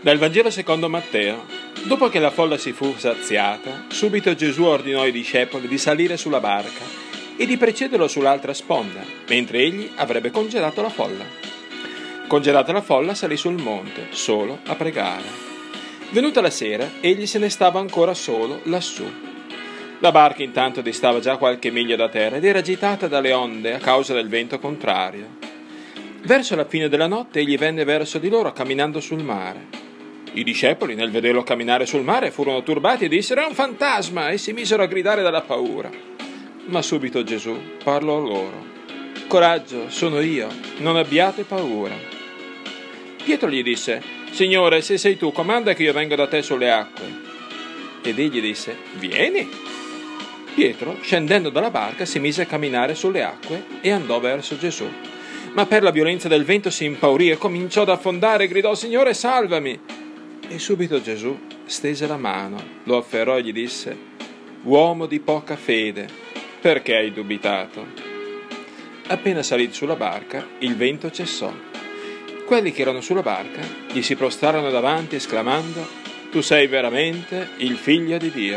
Dal Vangelo secondo Matteo. Dopo che la folla si fu saziata, subito Gesù ordinò ai discepoli di salire sulla barca e di precederlo sull'altra sponda, mentre egli avrebbe congedato la folla. Congelata la folla, salì sul monte, solo a pregare. Venuta la sera, egli se ne stava ancora solo lassù. La barca intanto distava già qualche miglio da terra ed era agitata dalle onde a causa del vento contrario. Verso la fine della notte egli venne verso di loro camminando sul mare. I discepoli, nel vederlo camminare sul mare, furono turbati e dissero: «È un fantasma!» e si misero a gridare dalla paura. Ma subito Gesù parlò loro: «Coraggio, sono io, non abbiate paura». Pietro gli disse: «Signore, se sei tu, comanda che io venga da te sulle acque». Ed egli disse: «Vieni». Pietro, scendendo dalla barca, si mise a camminare sulle acque e andò verso Gesù. Ma per la violenza del vento si impaurì e cominciò ad affondare e gridò: «Signore, salvami!» E subito Gesù stese la mano, lo afferrò e gli disse: «Uomo di poca fede, perché hai dubitato?» Appena salì sulla barca, il vento cessò. Quelli che erano sulla barca gli si prostrarono davanti esclamando: «Tu sei veramente il Figlio di Dio».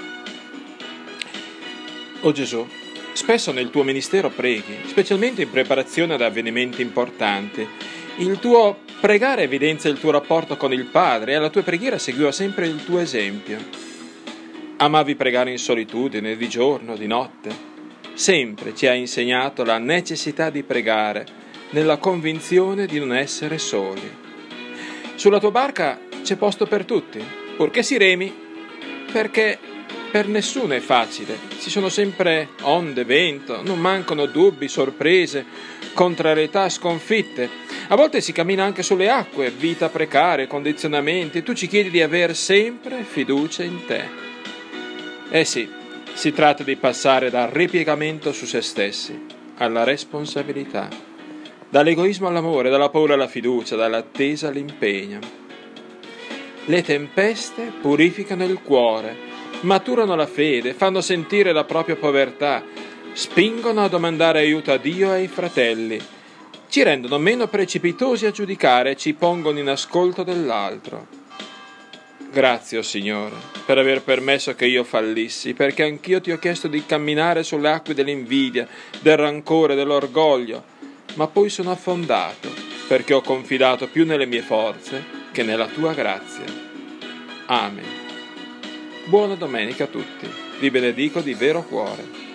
O Gesù, spesso nel tuo ministero preghi, specialmente in preparazione ad avvenimenti importanti. Il tuo pregare evidenzia il tuo rapporto con il Padre e alla tua preghiera seguiva sempre il tuo esempio. Amavi pregare in solitudine, di giorno, di notte. Sempre ci hai insegnato la necessità di pregare, nella convinzione di non essere soli. Sulla tua barca c'è posto per tutti, purché si remi, perché per nessuno è facile. Ci sono sempre onde, vento, non mancano dubbi, sorprese, contrarietà, sconfitte. A volte si cammina anche sulle acque, vita precaria, condizionamenti. Tu ci chiedi di aver sempre fiducia in te. Eh sì, si tratta di passare dal ripiegamento su se stessi alla responsabilità, dall'egoismo all'amore, dalla paura alla fiducia, dall'attesa all'impegno. Le tempeste purificano il cuore, maturano la fede, fanno sentire la propria povertà, spingono a domandare aiuto a Dio e ai fratelli, ci rendono meno precipitosi a giudicare e ci pongono in ascolto dell'altro. Grazie, o Signore, per aver permesso che io fallissi, perché anch'io ti ho chiesto di camminare sulle acque dell'invidia, del rancore, dell'orgoglio, ma poi sono affondato, perché ho confidato più nelle mie forze che nella tua grazia. Amen. Buona domenica a tutti, vi benedico di vero cuore.